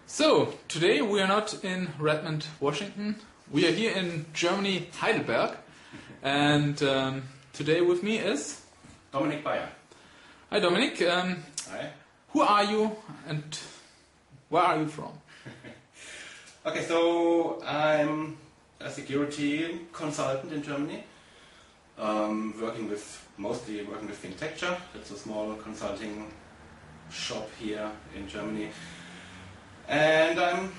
So, today we are not in Redmond, Washington. We are here in Germany, Heidelberg. And today with me is... Dominik Bayer. Hi Dominik. Hi. Who are you and where are you from? Okay, so I'm a security consultant in Germany. Mostly working with Fintecture. It's a small consulting shop here in Germany. And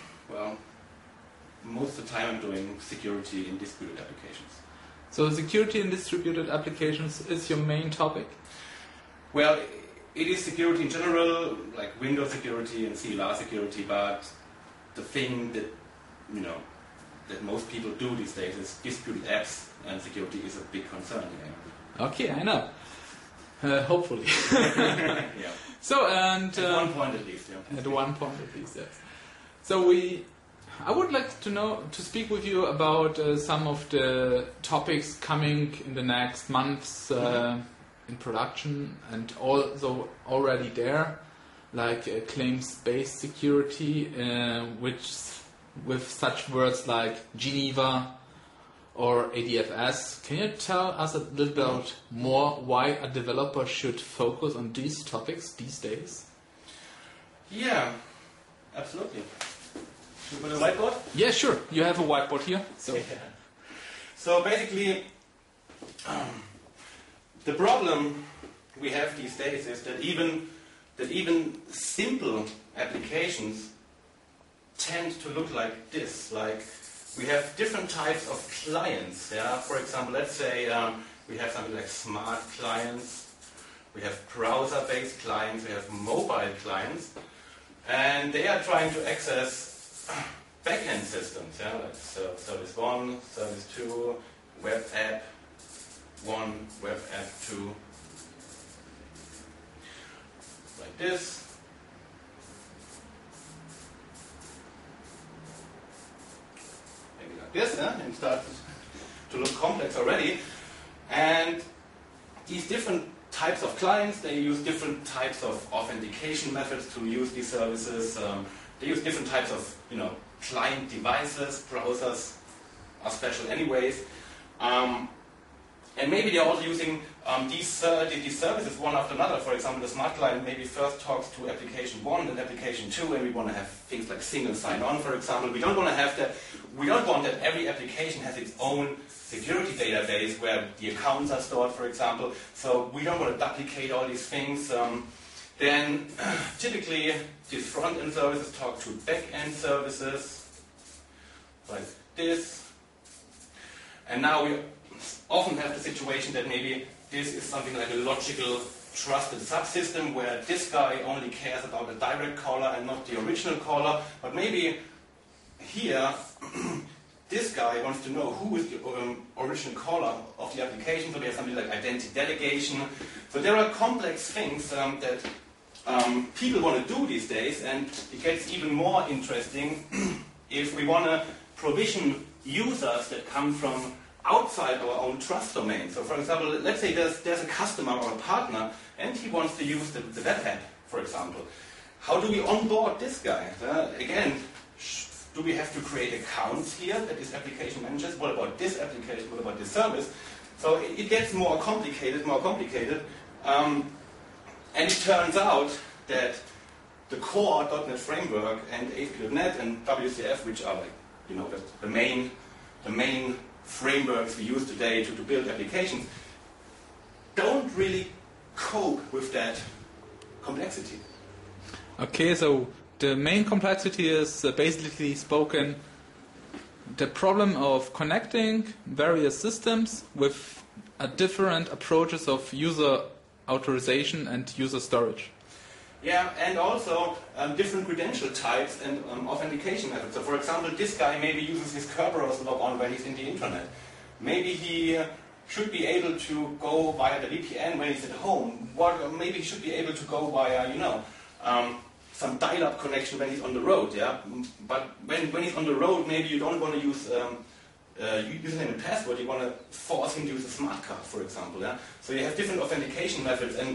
most of the time I'm doing security in distributed applications. So security in distributed applications is your main topic? Well, it is security in general, like Windows security and CLR security, but the thing that, that most people do these days is distributed apps, and security is a big concern here. Okay, I know. Hopefully. Yeah. So, and at one point at least, yeah. At one point at least, yes. So I would like to speak with you about some of the topics coming in the next months in production and also already there, like claims-based security, which with such words like Geneva or ADFS. Can you tell us a little bit more why a developer should focus on these topics these days? Yeah, absolutely. Should we put a whiteboard? Yeah, sure. You have a whiteboard here. So, yeah. So basically, the problem we have these days is that even simple applications tend to look like this. Like we have different types of clients. Yeah. For example, let's say we have something like smart clients. We have browser-based clients. We have mobile clients, and they are trying to access backend systems. Yeah, like service 1, service 2, web app 1, web app 2, like this. Maybe like this, and start to look complex already. And these different types of clients, they use different types of authentication methods to use these services. They use different types of, client devices. Browsers are special anyways. And maybe they're also using these services one after another. For example, the smart client maybe first talks to application 1 and application 2, and we want to have things like single sign-on, for example. We don't want to have that. We don't want that every application has its own security database where the accounts are stored, for example. So we don't want to duplicate all these things. Then typically these front-end services talk to back-end services like this. And now we often have the situation that maybe this is something like a logical trusted subsystem where this guy only cares about the direct caller and not the original caller. But maybe here this guy wants to know who is the original caller of the application, so there's something like identity delegation. So there are complex things that people want to do these days, and it gets even more interesting if we want to provision users that come from outside our own trust domain. So for example, let's say there's a customer or a partner, and he wants to use the web app, for example. How do we onboard this guy? Again, do we have to create accounts here that is application managers? What about this application? What about this service? So it gets more complicated. And it turns out that the core .NET framework and ASP.NET and WCF, which are like the main frameworks we use today to build applications, don't really cope with that complexity. Okay, so the main complexity is basically spoken the problem of connecting various systems with different approaches of user authorization and user storage. Yeah, and also different credential types and authentication methods. So for example, this guy maybe uses his Kerberos logon when he's in the internet. Maybe he should be able to go via the VPN when he's at home. Maybe he should be able to go via, some dial-up connection when he's on the road, yeah? But when he's on the road, maybe you don't want to use username and password, you want to force him to use a smart card, for example, yeah? So you have different authentication methods, and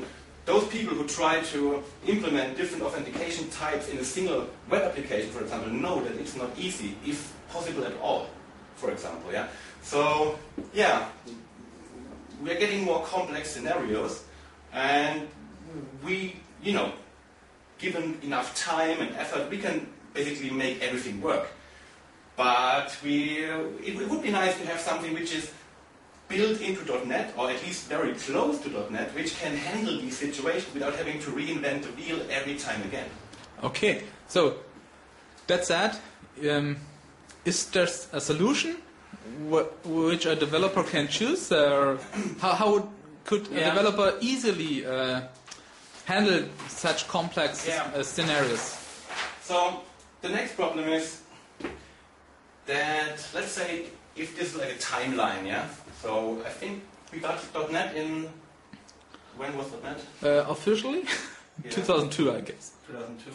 those people who try to implement different authentication types in a single web application, for example, know that it's not easy, if possible at all, for example. Yeah. So, yeah, we're getting more complex scenarios, and we, given enough time and effort, we can basically make everything work. But it would be nice to have something which is built into .NET, or at least very close to .NET, which can handle these situations without having to reinvent the wheel every time again. Okay, so that said, is there a solution which a developer can choose? Or how could a developer easily handle such complex scenarios? So the next problem is that, let's say, if this is like a timeline, yeah? So I think we got .NET in, when was .NET? Officially? 2002, I guess. 2002.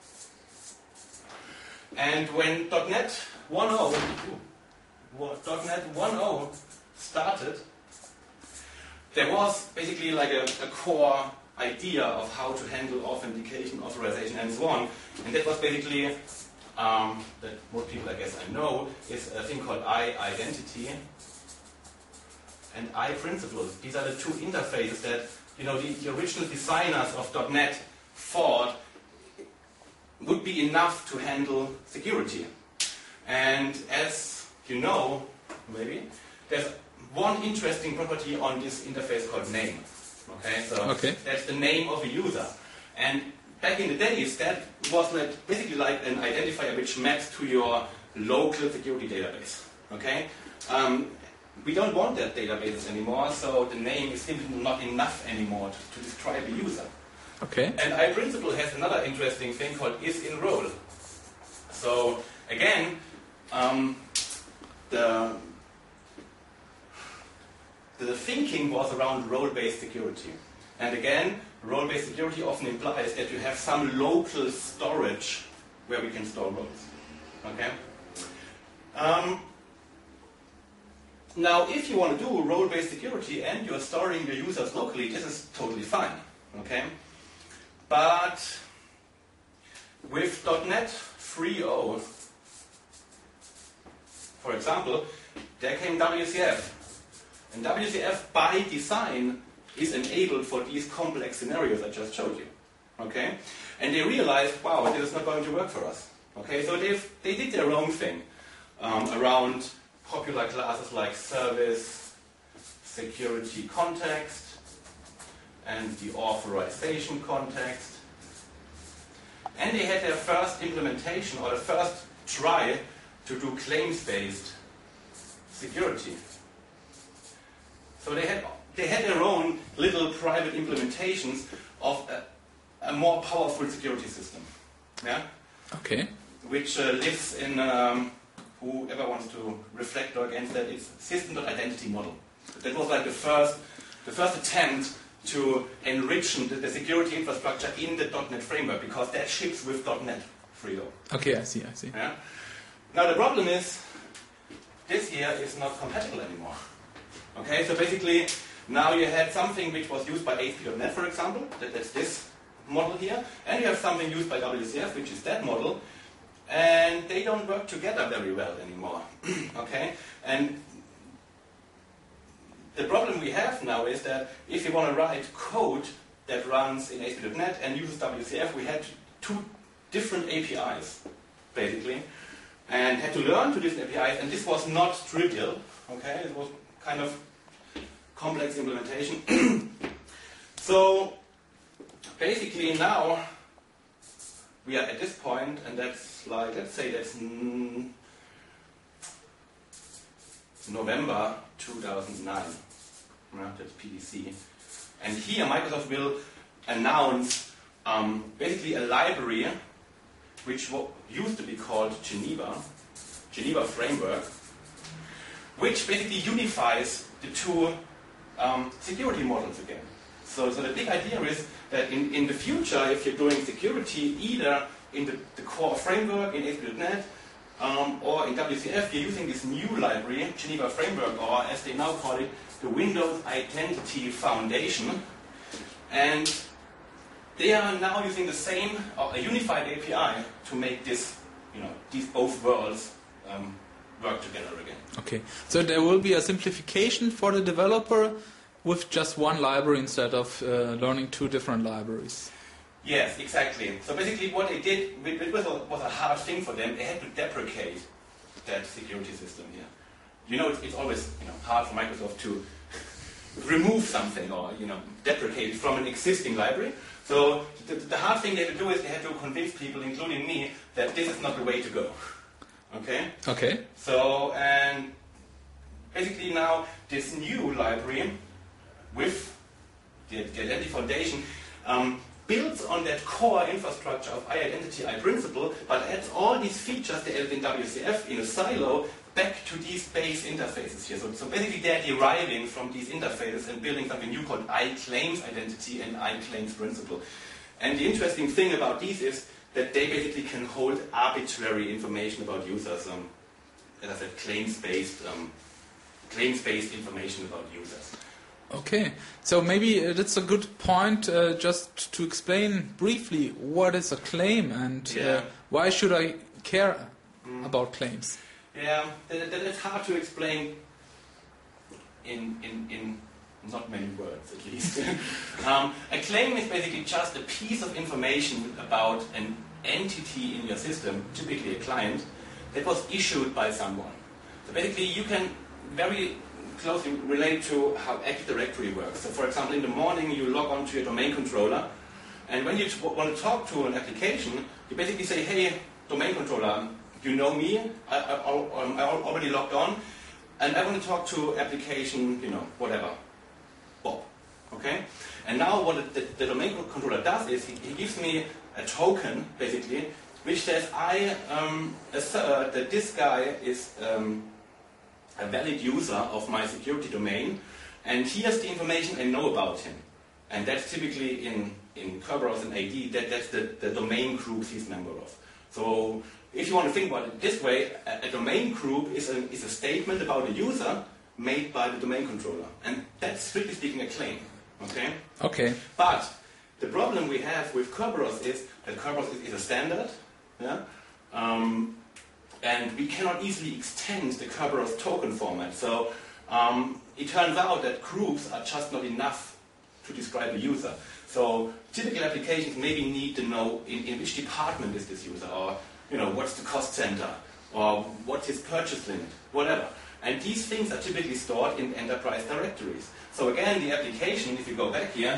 And when .NET 1.0 started, there was basically like a core idea of how to handle authentication, authorization, and so on. And that was basically, that most people I guess I know, is a thing called I-identity and I-principles. These are the two interfaces that the original designers of .NET thought would be enough to handle security. And as you know, maybe, there's one interesting property on this interface called name. Okay, so that's the name of a user. And back in the days, that was basically like an identifier which maps to your local security database. Okay, we don't want that database anymore, so the name is simply not enough anymore to describe a user. Okay. And I-principle has another interesting thing called is-in-role. So again, the thinking was around role-based security. And again, role-based security often implies that you have some local storage where we can store roles. Okay? Now, if you want to do role-based security and you're storing your users locally, this is totally fine. Okay? But with .NET 3.0, for example, there came WCF. And WCF, by design, is enabled for these complex scenarios I just showed you. Okay? And they realized, wow, this is not going to work for us. Okay? So they did their own thing around popular classes like service, security context, and the authorization context. And they had their first implementation, or the first try, to do claims-based security. So they had their own little private implementations of a more powerful security system. Yeah? Okay. Which lives in, whoever wants to reflect against that, it's system.identity model. That was like the first attempt to enrich the security infrastructure in the .NET framework, because that ships with .NET 3.0. Okay, I see. Yeah? Now the problem is, this here is not compatible anymore. Okay, so basically, now you had something which was used by ASP.NET, for example, that's this model here, and you have something used by WCF, which is that model, and they don't work together very well anymore. Okay, and the problem we have now is that if you want to write code that runs in ASP.NET and uses WCF, we had two different APIs, basically, and had to learn to these APIs, and this was not trivial. Okay, it was kind of complex implementation. So basically now we are at this point, and that's like, let's say that's November 2009. That's PDC. And here Microsoft will announce basically a library which used to be called Geneva Framework, which basically unifies the two security models again. So the big idea is that in the future, if you're doing security either in the core framework in ASP.NET or in WCF, you're using this new library, Geneva Framework, or as they now call it, the Windows Identity Foundation. And they are now using the same, a unified API to make this, these both worlds work together again. Okay, so there will be a simplification for the developer with just one library instead of learning two different libraries. Yes, exactly. So basically what they did, it was a hard thing for them, they had to deprecate that security system here. It's always hard for Microsoft to remove something or deprecate it from an existing library. So the hard thing they had to do is they had to convince people, including me, that this is not the way to go. Okay? Okay. So, and basically now this new library with the Identity Foundation builds on that core infrastructure of iIdentity, iPrinciple, but adds all these features that in WCF in a silo back to these base interfaces here. So basically they're deriving from these interfaces and building something new called iClaims Identity and iClaims Principle. And the interesting thing about these is that they basically can hold arbitrary information about users. As I said, claims-based information about users. Okay, so maybe that's a good point just to explain briefly what is a claim and why should I care about claims? Yeah, that's hard to explain in not many words, at least. A claim is basically just a piece of information about an entity in your system, typically a client, that was issued by someone. So basically you can very closely relate to how Active Directory works. So for example, in the morning you log on to your domain controller, and when you want to talk to an application, you basically say, hey, domain controller, you know me, I already logged on, and I want to talk to application, whatever, Bob. Okay? And now what the domain controller does is he gives me a token, basically, which says I assert that this guy is a valid user of my security domain, and here's the information I know about him. And that's typically in Kerberos and AD, that's the domain groups he's a member of. So if you want to think about it this way, a domain group is a statement about a user made by the domain controller. And that's, strictly speaking, a claim. Okay? Okay. But the problem we have with Kerberos is that Kerberos is a standard. Yeah? And we cannot easily extend the Kerberos token format. So it turns out that groups are just not enough to describe a user. So typical applications maybe need to know in which department is this user, or what's the cost center, or what's his purchase limit, whatever. And these things are typically stored in enterprise directories. So again, the application, if you go back here,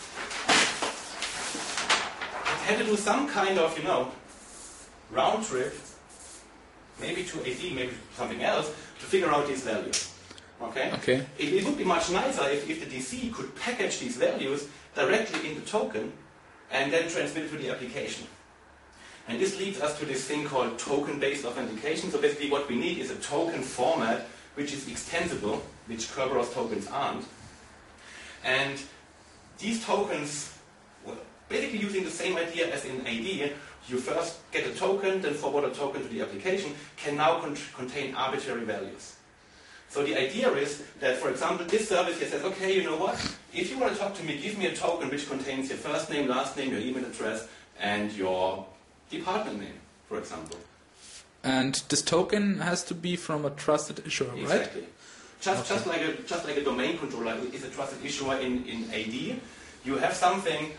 had to do some kind of, round trip, maybe to AD, maybe to something else, to figure out these values. Okay? Okay. It would be much nicer if the DC could package these values directly in the token and then transmit it to the application. And this leads us to this thing called token-based authentication. So basically what we need is a token format which is extensible, which Kerberos tokens aren't. And these tokens, basically using the same idea as in AD, you first get a token, then forward a token to the application, can now contain arbitrary values. So the idea is that, for example, this service here says, okay, you know what? If you want to talk to me, give me a token which contains your first name, last name, your email address, and your department name, for example. And this token has to be from a trusted issuer, right? Exactly. Just like a domain controller is a trusted issuer in AD, you have something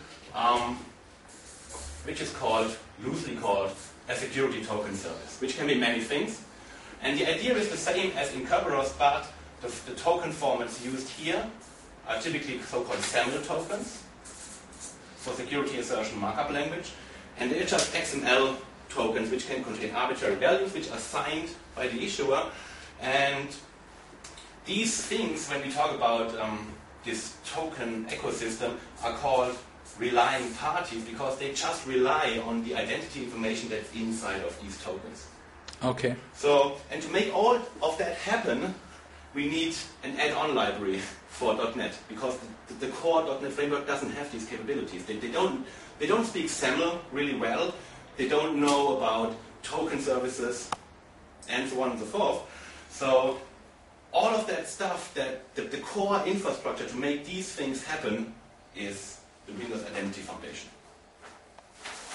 which is loosely called a security token service, which can be many things. And the idea is the same as in Kerberos, but the token formats used here are typically so-called SAML tokens, for security assertion markup language, and they're just XML tokens which can contain arbitrary values which are signed by the issuer. And these things, when we talk about this token ecosystem, are called relying parties because they just rely on the identity information that's inside of these tokens. Okay. So, and to make all of that happen, we need an add-on library for .NET because the core .NET framework doesn't have these capabilities. They don't speak SAML really well. They don't know about token services and so on and so forth. So all of that stuff, that the core infrastructure to make these things happen is the Windows Identity Foundation.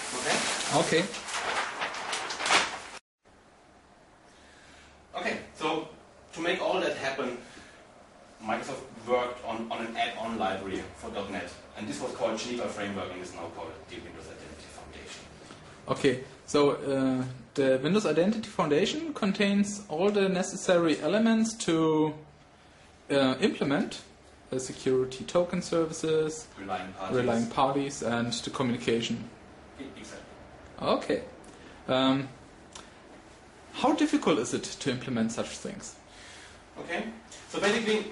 Okay? Okay. Okay, so to make all that happen, Microsoft worked on an add-on library for .NET, and this was called Geneva Framework and is now called the Windows Identity Foundation. Okay, so the Windows Identity Foundation contains all the necessary elements to implement the security token services, relying parties, and the communication. Exactly. Okay. How difficult is it to implement such things? Okay, so basically,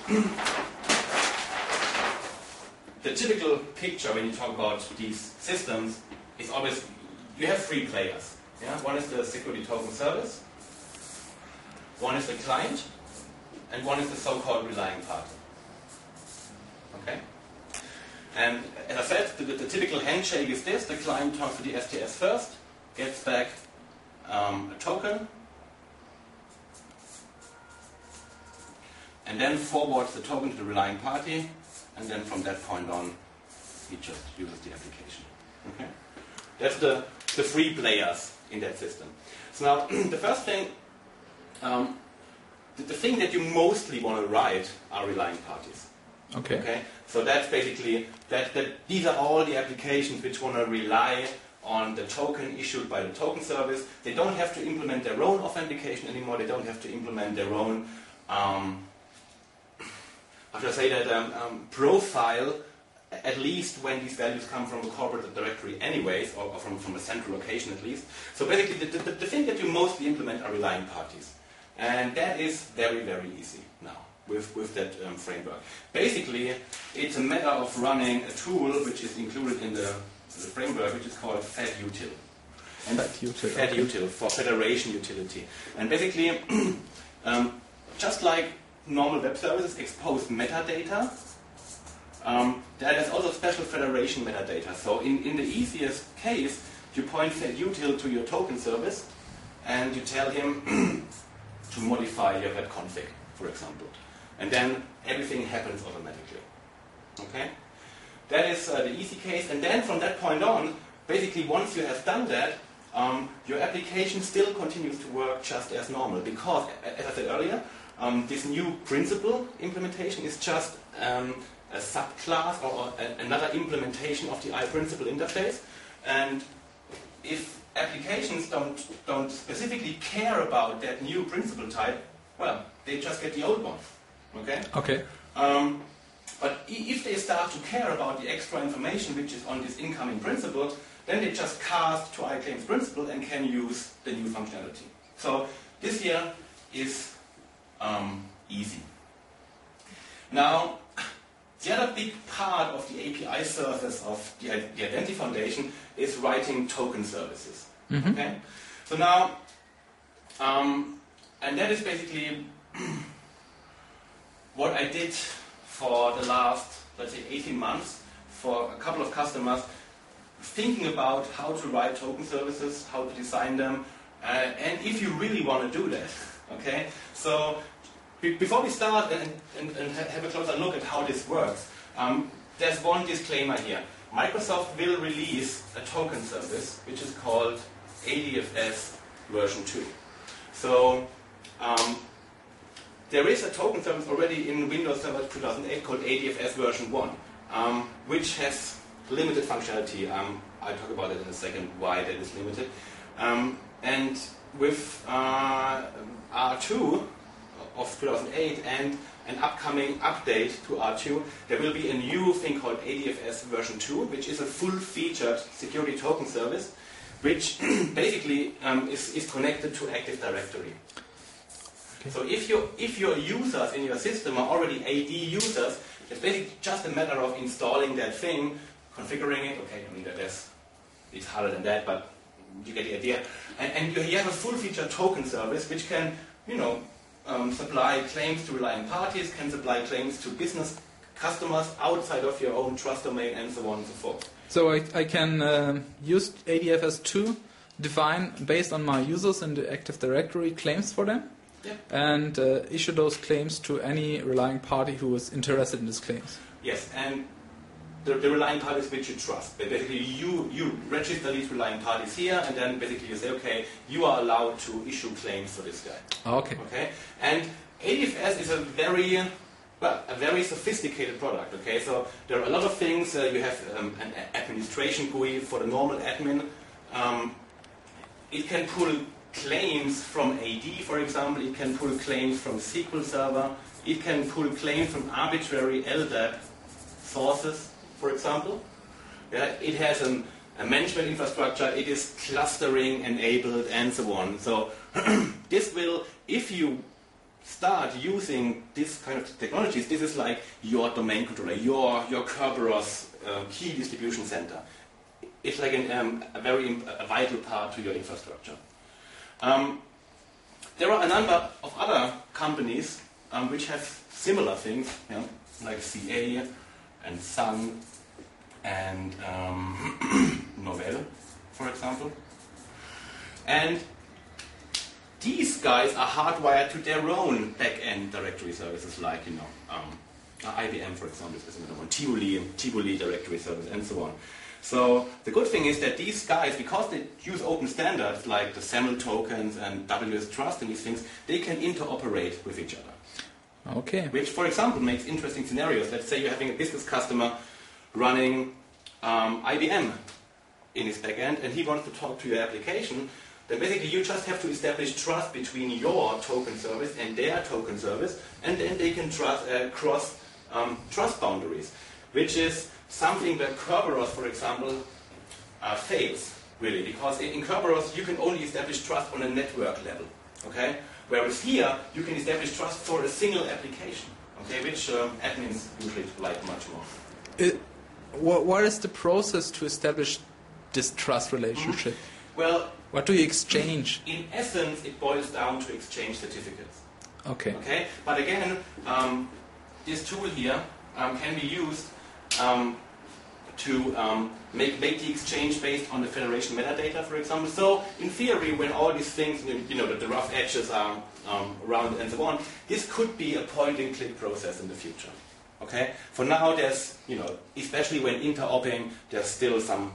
the typical picture when you talk about these systems is always you have three players. Yeah? One is the security token service, one is the client, and one is the so-called relying party. Okay? And as I said, the typical handshake is this: the client talks to the STS first, gets back a token, and then forwards the token to the relying party, and then from that point on, he just uses the application. Okay? That's the three players in that system. So now, the first thing, the thing that you mostly want to write are relying parties. Okay. Okay? So that's basically, these are all the applications which want to rely on the token issued by the token service. They don't have to implement their own authentication anymore. They don't have to implement their own profile, at least when these values come from a corporate directory anyways, or from a central location at least. So basically the thing that you mostly implement are relying parties. And that is very, very easy now with that framework. Basically, it's a matter of running a tool which is included in the framework, which is called FedUtil. And FedUtil for Federation Utility. And basically, just like normal web services expose metadata, there is also special federation metadata. So in the easiest case, you point FedUtil to your token service and you tell him to modify your web config, for example. And then everything happens automatically. Okay? That is the easy case. And then from that point on, basically once you have done that, your application still continues to work just as normal. Because, as I said earlier, this new principal implementation is just a subclass or another implementation of the iPrincipal interface. And if applications don't specifically care about that new principal type, well, they just get the old one. Okay? Okay. But if they start to care about the extra information which is on this incoming principal, then they just cast to iClaims principal and can use the new functionality. So this here is easy. Now, the other big part of the API service of the Identity Foundation is writing token services. Mm-hmm. Okay? So now, and that is basically what I did for the last, let's say, 18 months for a couple of customers, thinking about how to write token services, how to design them, and if you really want to do that. Okay? So before we start and have a closer look at how this works, there's one disclaimer here. Microsoft will release a token service which is called ADFS version 2. So there is a token service already in Windows Server 2008 called ADFS version 1, which has limited functionality. I'll talk about it in a second, why that is limited. And with R2 of 2008 and an upcoming update to R2, there will be a new thing called ADFS version 2, which is a full-featured security token service, which basically is connected to Active Directory. Okay. So if your users in your system are already AD users, it's basically just a matter of installing that thing, configuring it. Okay, I mean it's harder than that, but you get the idea. And you have a full-featured token service which can, supply claims to relying parties, can supply claims to business customers outside of your own trust domain, and so on and so forth. So I can use ADFS2, define based on my users in the Active Directory claims for them, yeah, and issue those claims to any relying party who is interested in these claims. Yes, and the reliant parties which you trust. Basically, you register these reliant parties here, and then basically you say, okay, you are allowed to issue claims for this guy. Okay. Okay, and ADFS is a very sophisticated product. Okay, so there are a lot of things. You have an administration GUI for the normal admin. It can pull claims from AD, for example. It can pull claims from SQL Server. It can pull claims from arbitrary LDAP sources, for example. Yeah, it has a management infrastructure. It is clustering enabled, and so on. So this will, if you start using this kind of technologies, this is like your domain controller, your Kerberos key distribution center. It's like a vital part to your infrastructure. There are a number of other companies which have similar things, like CA and Sun and Novell, for example. And these guys are hardwired to their own back-end directory services, like IBM, for example, is another one, Tivoli directory service, and so on. So the good thing is that these guys, because they use open standards like the SAML tokens and WS Trust and these things, they can interoperate with each other. Okay. Which, for example, makes interesting scenarios. Let's say you're having a business customer running IBM in his backend, and he wants to talk to your application. Then basically you just have to establish trust between your token service and their token service, and then they can cross trust boundaries, which is something that Kerberos, for example, fails, really, because in Kerberos you can only establish trust on a network level, okay? Whereas here you can establish trust for a single application, okay, which admins usually like much more. What is the process to establish this trust relationship? Well, what do you exchange? In essence, it boils down to exchange certificates. Okay. Okay, but again, this tool here can be used to make the exchange based on the federation metadata, for example. So, in theory, when all these things, the rough edges are rounded and so on, this could be a point-and-click process in the future. Okay. For now, there's, especially when interoping, there's still some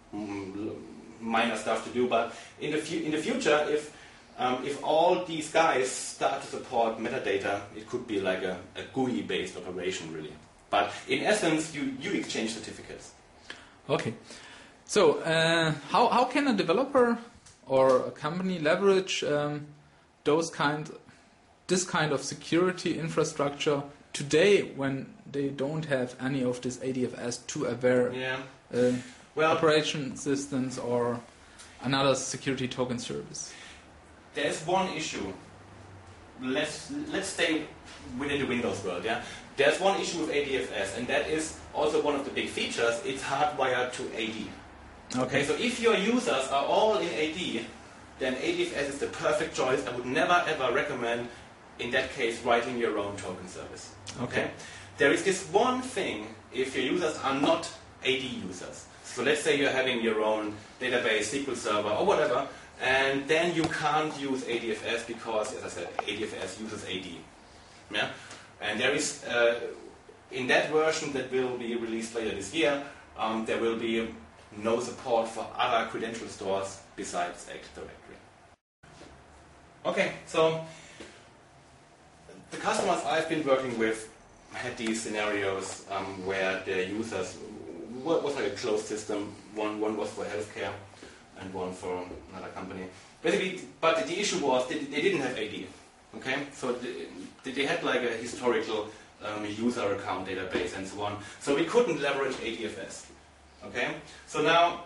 minor stuff to do. But in the future, if all these guys start to support metadata, it could be like a GUI-based operation, really. But in essence, you exchange certificates. Okay. So how can a developer or a company leverage this kind of security infrastructure today when they don't have any of this ADFS two-aware operation systems or another security token service? There's one issue. Let's stay within the Windows world, yeah? There's one issue with ADFS, and that is also one of the big features. It's hardwired to AD. Okay, so if your users are all in AD, then ADFS is the perfect choice. I would never ever recommend, in that case, writing your own token service. Okay? There is this one thing if your users are not AD users. So let's say you're having your own database, SQL Server, or whatever, and then you can't use ADFS because, as I said, ADFS uses AD. Yeah? And there is, in that version that will be released later this year, there will be no support for other credential stores besides Active Directory. Okay, so the customers I've been working with had these scenarios where their users was like a closed system. One was for healthcare and one for another company. Basically, but the issue was they didn't have AD. Okay, so they had like a historical user account database and so on. So we couldn't leverage ADFS. Okay, so now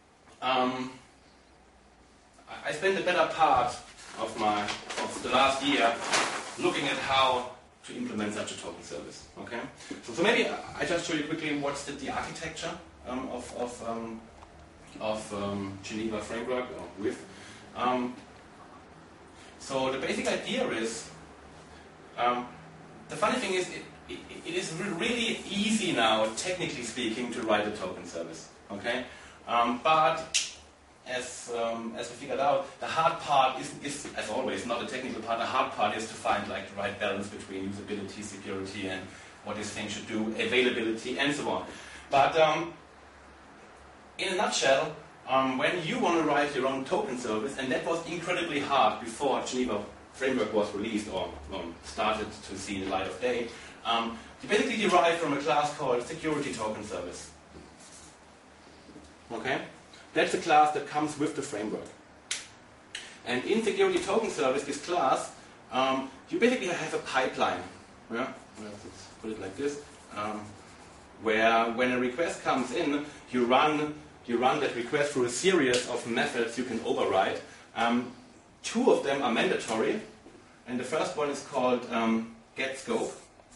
I spent the better part of the last year looking at how to implement such a token service. Okay, so maybe I just show you quickly what's the architecture of Geneva framework with. So the basic idea is, the funny thing is, it is really easy now, technically speaking, to write a token service. Okay, but as we figured out, the hard part is, as always, not the technical part. The hard part is to find like the right balance between usability, security, and what this thing should do, availability, and so on. But in a nutshell, when you want to write your own token service, and that was incredibly hard before Geneva Framework was released or started to see the light of day, you basically derive from a class called Security Token Service. Okay? That's a class that comes with the framework. And in Security Token Service, this class, you basically have a pipeline. Yeah? Let's put it like this. Where when a request comes in, you run that request through a series of methods you can override. Two of them are mandatory, and the first one is called getScope,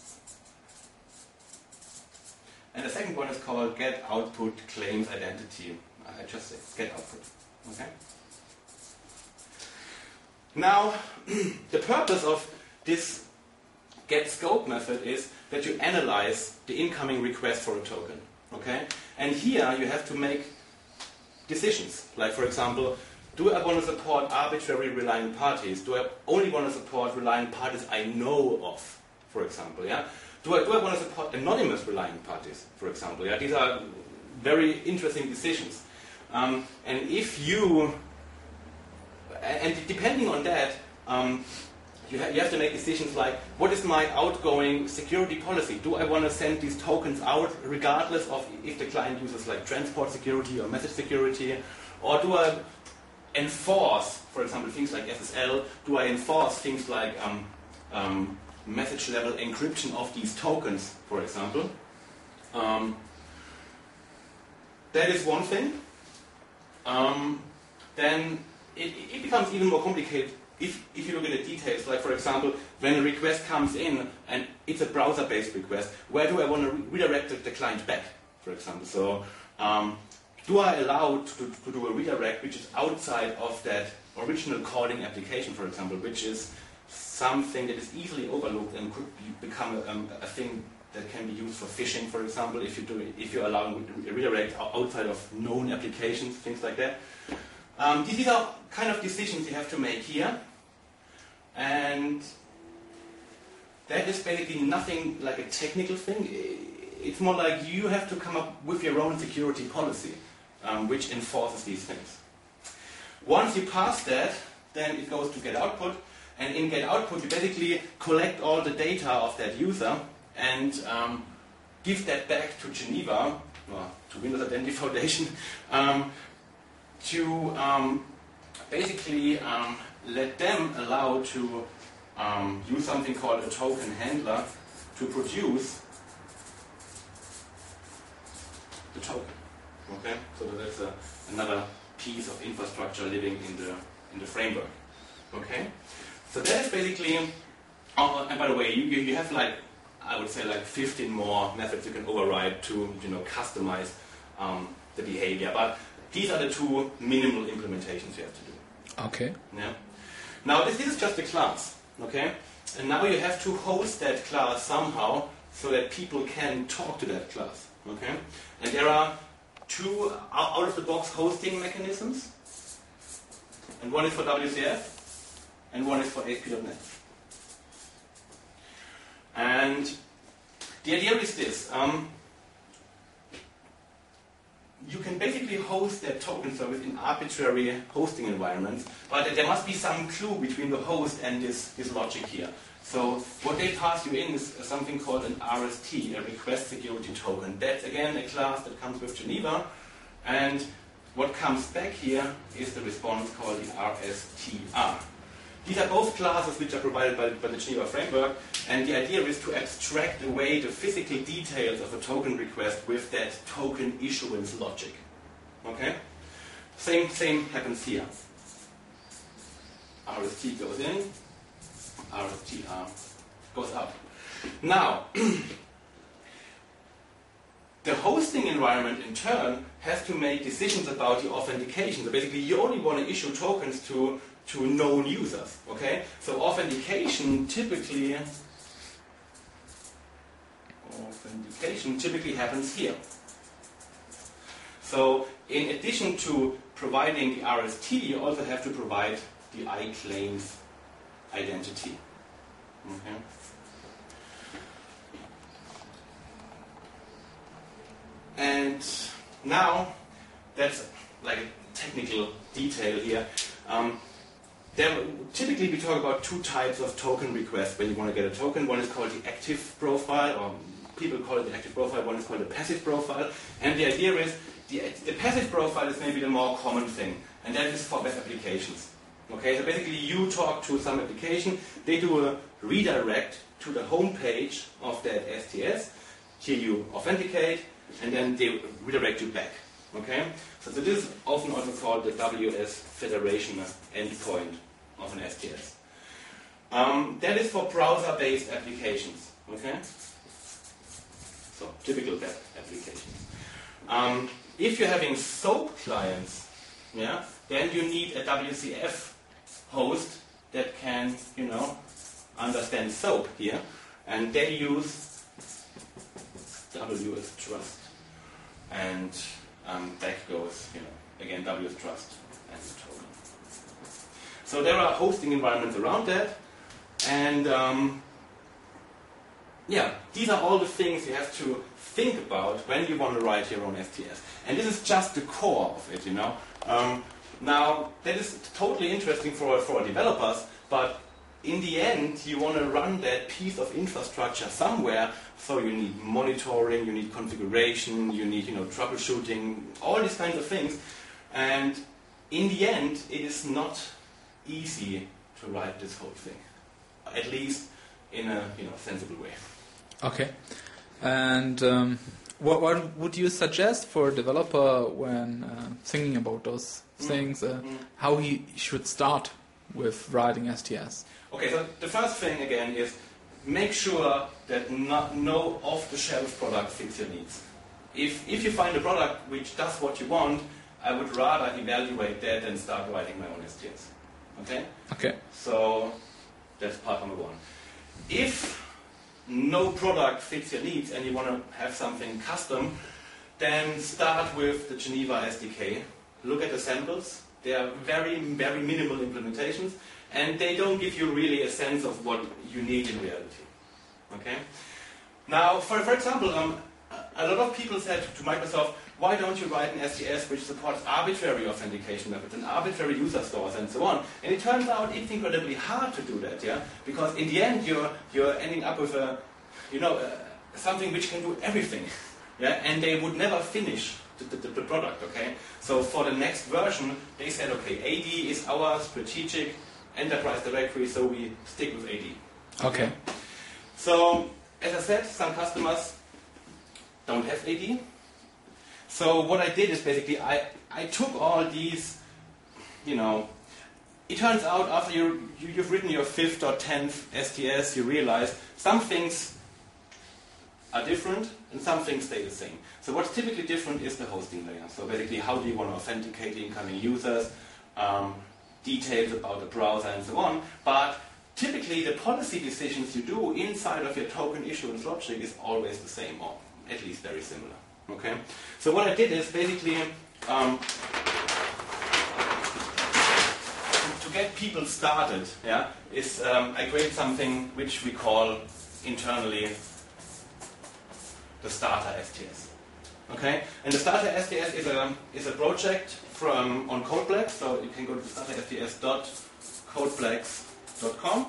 and the second one is called getOutputClaimsIdentity. I just say getOutput. Okay. Now, the purpose of this getScope method is that you analyze the incoming request for a token. Okay? And here you have to make decisions. Like, for example, do I want to support arbitrary reliant parties? Do I only want to support reliant parties I know of, for example? Yeah? Do I want to support anonymous reliant parties, for example? Yeah? These are very interesting decisions. And depending on that, you have to make decisions like, what is my outgoing security policy? Do I want to send these tokens out regardless of if the client uses like transport security or message security? Or do I enforce, for example, things like SSL? Do I enforce things like message level encryption of these tokens, for example? That is one thing. Then it becomes even more complicated if you look at the details. Like, for example, when a request comes in and it's a browser-based request, where do I want to redirect the client back, for example? So do I allow to do a redirect which is outside of that original calling application, for example, which is something that is easily overlooked and could become a thing that can be used for phishing, for example, if you're allowing a redirect outside of known applications, things like that. These are kind of decisions you have to make here, and that is basically nothing like a technical thing. It's more like you have to come up with your own security policy, which enforces these things. Once you pass that, then it goes to getOutput, and in getOutput you basically collect all the data of that user and give that back to Geneva, or to Windows Identity Foundation, to basically let them allow to use something called a token handler to produce the token. Okay, so that's another piece of infrastructure living in the framework. Okay, so that is basically. And by the way, you have like, I would say like 15 more methods you can override to customize the behavior, but these are the two minimal implementations you have to do. Okay. Yeah. Now this is just a class, okay? And now you have to host that class somehow so that people can talk to that class, okay? And there are two out-of-the-box hosting mechanisms, and one is for WCF, and one is for ASP.NET. And the idea is this. You can basically host that token service in arbitrary hosting environments, but there must be some clue between the host and this logic here. So what they pass you in is something called an RST, a request security token. That's again a class that comes with Geneva, and what comes back here is the response called the RSTR. These are both classes which are provided by the Geneva framework, and the idea is to abstract away the physical details of a token request with that token issuance logic. Okay? Same happens here. RST goes in, RSTR goes out. Now, the hosting environment in turn has to make decisions about the authentication. So basically you only want to issue tokens to known users, okay? So authentication typically happens here. So in addition to providing the RST, you also have to provide the iClaims identity. Okay? And now, that's like a technical detail here. Typically we talk about two types of token requests when you want to get a token. One is called the active profile, or people call it the active profile. One is called the passive profile. And the idea is, the passive profile is maybe the more common thing, and that is for web applications. Okay, so basically you talk to some application, they do a redirect to the home page of that STS. Here you authenticate, and then they redirect you back. Okay, so this is often also called the WS federation endpoint of an STS. That is for browser-based applications. Okay, so typical web applications. If you're having SOAP clients, yeah, then you need a WCF host that can, understand SOAP here, and they use WS Trust, and back goes, again WS Trust and the token. So there are hosting environments around that, and these are all the things you have to think about when you want to write your own STS. And this is just the core of it, Now, that is totally interesting for developers, but in the end, you want to run that piece of infrastructure somewhere, so you need monitoring, you need configuration, you need, troubleshooting, all these kinds of things. And in the end, it is not easy to write this whole thing, at least in a sensible way. Okay. And what would you suggest for a developer when thinking about those things, how he should start with writing STS? Okay, so the first thing again is make sure that no off-the-shelf product fits your needs. If you find a product which does what you want, I would rather evaluate that than start writing my own STS. Okay? Okay. So that's part number one. If no product fits your needs and you want to have something custom, then start with the Geneva SDK. Look at the samples. They are very, very minimal implementations, and they don't give you really a sense of what you need in reality. Okay? Now, for example, a lot of people said to Microsoft, why don't you write an STS which supports arbitrary authentication methods and arbitrary user stores and so on? And it turns out it's incredibly hard to do that, yeah? Because in the end you're ending up with something which can do everything, yeah? And they would never finish the product, okay? So for the next version, they said, okay, AD is our strategic enterprise directory, so we stick with AD. Okay. So, as I said, some customers don't have AD. So what I did is basically, I took all these, it turns out after you've written your 5th or 10th STS, you realize some things are different and some things stay the same. So what's typically different is the hosting layer. So basically, how do you want to authenticate the incoming users, details about the browser and so on. But typically, the policy decisions you do inside of your token issuance logic is always the same, or at least very similar. Okay. So what I did is basically to get people started. Yeah, is I created something which we call internally the Starter STS. Okay, and the Starter STS is a project on CodePlex, so you can go to startersts.codeplex.com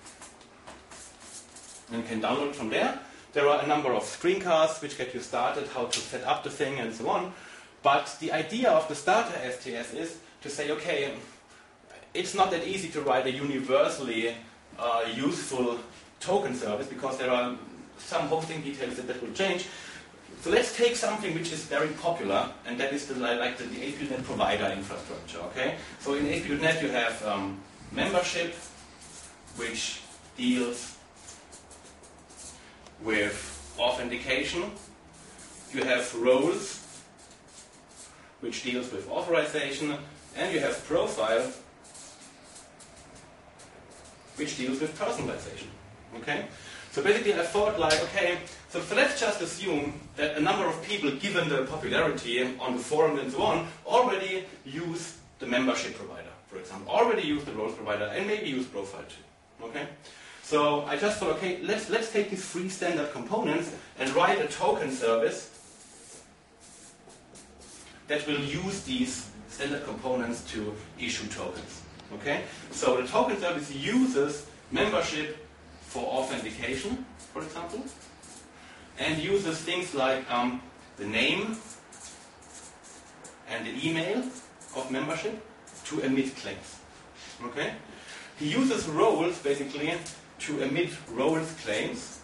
and you can download it from there. There are a number of screencasts which get you started, how to set up the thing and so on. But the idea of the Starter STS is to say, okay, it's not that easy to write a universally useful token service because there are some hosting details that will change. So let's take something which is very popular, and that is the ASP.NET provider infrastructure. Okay, so in ASP.NET you have membership, which deals with authentication. You have roles, which deals with authorization, and you have profile, which deals with personalization. Okay. So basically I thought okay, so let's just assume that a number of people, given the popularity on the forum and so on, already use the membership provider, for example, already use the roles provider, and maybe use profile too. Okay? So I just thought, okay, let's take these three standard components and write a token service that will use these standard components to issue tokens. Okay? So the token service uses membership for authentication, for example, and uses things like the name and the email of membership to emit claims. Okay? He uses roles basically to emit roles claims.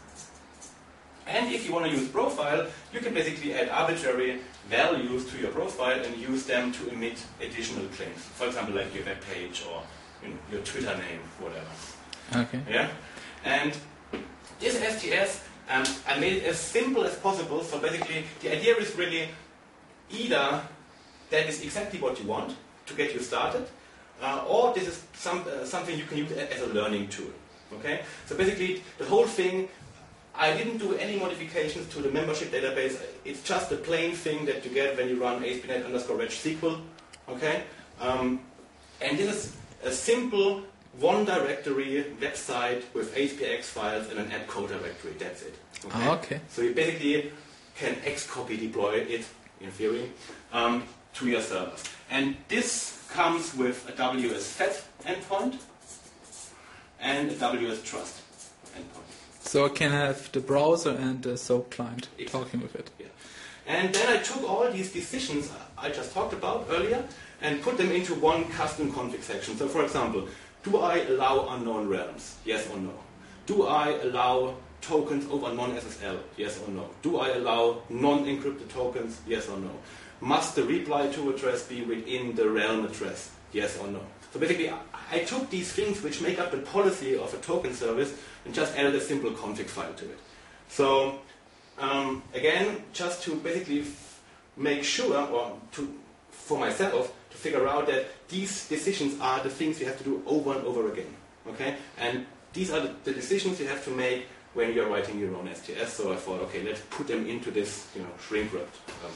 And if you want to use profile, you can basically add arbitrary values to your profile and use them to emit additional claims. For example, like your web page or your Twitter name, whatever. Okay. Yeah. And this STS, I made it as simple as possible. So basically, the idea is really either that is exactly what you want to get you started, or this is something you can use as a learning tool. Okay. So basically, the whole thing, I didn't do any modifications to the membership database. It's just the plain thing that you get when you run ASP.NET_Reg SQL. Okay. And this is a simple one directory website with ASPX files and an add code directory. That's it. Okay. Okay. So you basically can Xcopy deploy it, in theory, to your servers. And this comes with a WSFET endpoint and a WS Trust endpoint. So I can have the browser and the SOAP client talking with it. Yeah. And then I took all these decisions I just talked about earlier and put them into one custom config section. So for example, do I allow unknown realms? Yes or no? Do I allow tokens over non-SSL? Yes or no? Do I allow non-encrypted tokens? Yes or no? Must the reply to address be within the realm address? Yes or no? So basically, I took these things which make up the policy of a token service and just added a simple config file to it. So again, just to basically make sure, or for myself, to figure out that these decisions are the things you have to do over and over again. Okay? And these are the decisions you have to make when you're writing your own STS. So I thought, okay, let's put them into this shrink-wrapped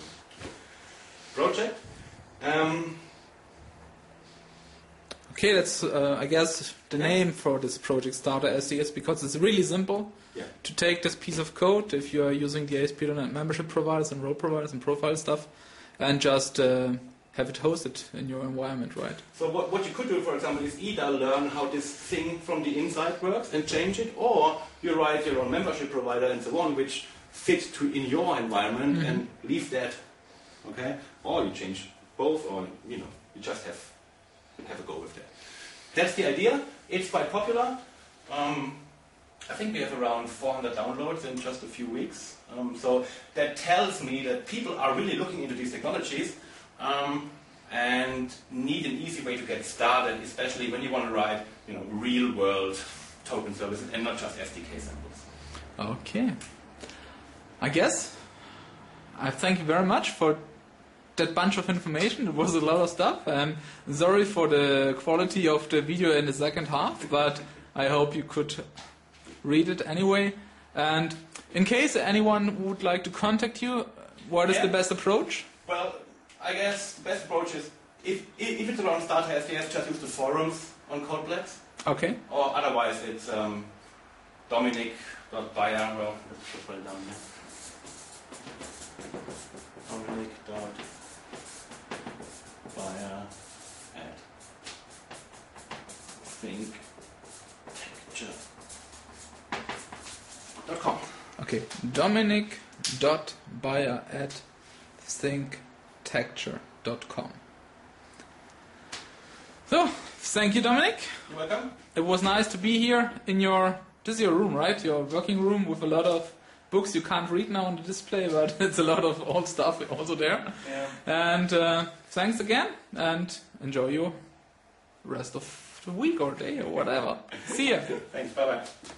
project. Okay, that's I guess the name for this project, Starter STS, because it's really simple to take this piece of code if you are using the ASP.NET membership providers and role providers and profile stuff, and just have it hosted in your environment, right? So what you could do, for example, is either learn how this thing from the inside works and change it, or you write your own membership provider and so on, which fit in your environment and leave that, okay? Or you change both, or you just have a go with that. That's the idea. It's quite popular. I think we have around 400 downloads in just a few weeks. So that tells me that people are really looking into these technologies and need an easy way to get started, especially when you want to write, real-world token services and not just SDK samples. Okay. I guess I thank you very much for that bunch of information. It was a lot of stuff. Sorry for the quality of the video in the second half, but I hope you could read it anyway. And in case anyone would like to contact you, what is the best approach? Well, I guess the best approach is, if it's around Starter STS, just use the forums on Codeplex. Okay. Or otherwise it's Dominic.Bayer, well, let's just put it down here. Dominic.Bayer@thinktecture.com. Okay, Dominic.Bayer@thinktecture.com. So, thank you, Dominic. You're welcome. It was nice to be here in this is your room, right? Your working room with a lot of books you can't read now on the display, but it's a lot of old stuff also there. Yeah. And thanks again, and enjoy your rest of the week or day or whatever. See ya. Thanks, bye-bye.